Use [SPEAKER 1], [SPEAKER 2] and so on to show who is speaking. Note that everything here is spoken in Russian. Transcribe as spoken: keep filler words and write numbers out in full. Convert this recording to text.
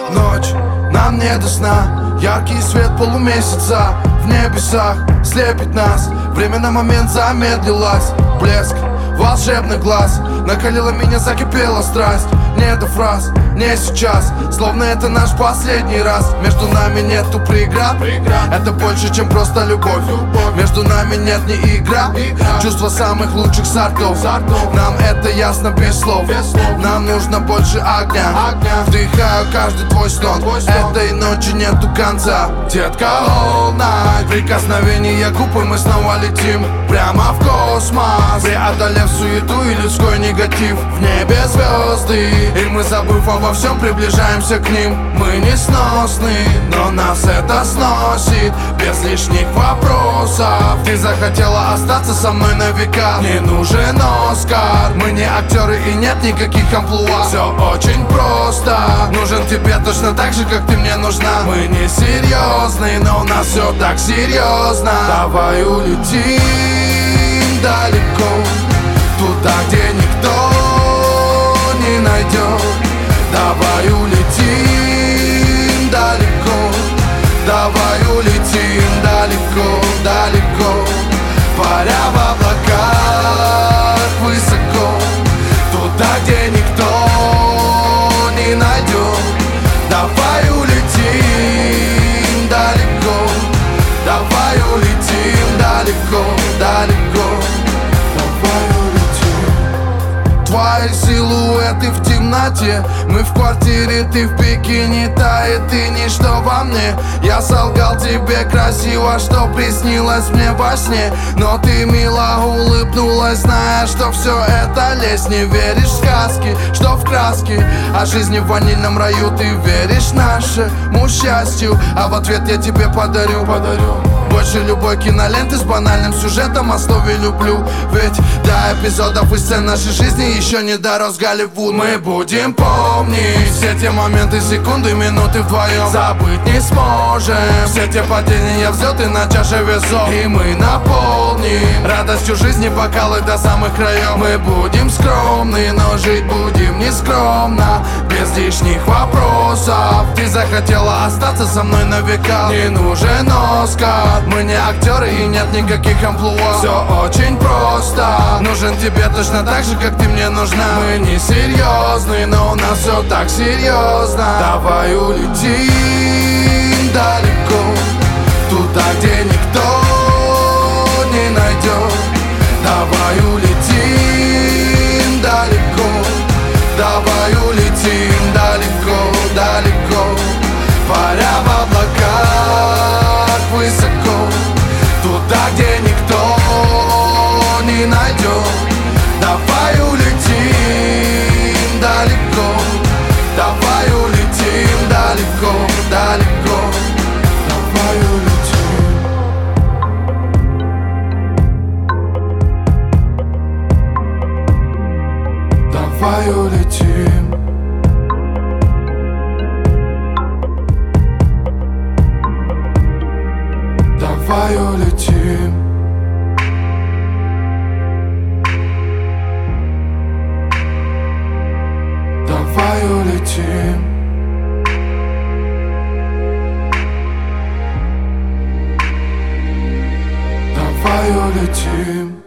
[SPEAKER 1] Ночь, нам не до сна. Яркий свет полумесяца в небесах слепит нас. Время на момент замедлилось. Блеск волшебный глаз накалила меня, закипела страсть. Не до фраз, не сейчас, словно это наш последний раз. Между нами нету преград, это больше, чем просто любовь. Между нами нет ни игра, чувства самых лучших сортов. Нам это ясно без слов, нам нужно больше огня. Вдыхаю каждый твой стон, этой ночи нету конца. Детка, all night, прикосновение губ, и мы снова летим прямо в космос, преодолев суету и людской негатив. В небе звезды, и мы, забыв обо всем, приближаемся к ним. Мы несносны, но нас это сносит без лишних вопросов. Ты захотела остаться со мной на века, не нужен Оскар. Мы не актеры и нет никаких амплуа. Все очень просто, нужен тебе точно так же, как ты мне нужна. Мы не серьезны, но у нас все так серьезно. Давай улетим далеко, туда, где никто не найдет. Давай улетим далеко, давай улетим далеко, далеко, паря в облаках высоко, туда, где никто не найдет. Давай улетим далеко, давай улетим далеко, далеко, давай улетим. Твои силуэты в темноте, мы в квартире, ты в бикини, тает и ничто во мне. Я солгал тебе красиво, что приснилось мне во сне, но ты мило улыбнулась, зная, что все это лезь. Не веришь в сказки, что в краске, а жизни в ванильном раю. Ты веришь нашему счастью, а в ответ я тебе подарю, подарю больше любой киноленты с банальным сюжетом о слове люблю. Ведь до эпизодов и сцен нашей жизни еще не дорос Голливуд. Мы будем помнить все те моменты, секунды, минуты вдвоем. Забыть не сможем все те падения, взлеты на чаше весов. И мы наполним радостью жизни бокалы до самых краев. Мы будем скромны, но жить будем нескромно, без лишних вопросов. Ты захотела остаться со мной на века, не нужен Оскар. Мы не актеры и нет никаких амплуа. Все очень просто, нужен тебе точно так же, как ты мне нужна. Мы не серьезны, но у нас все так серьезно. Давай улетим далеко, туда, где никто не найдет. Давай улетим далеко, давай улетим далеко, далеко, паря в облаках высоко, туда, где никто не найдет. Давай улетим далеко, давай улетим далеко, далеко, давай улетим. Давай улетим. Давай улетим. Давай улетим. Давай улетим.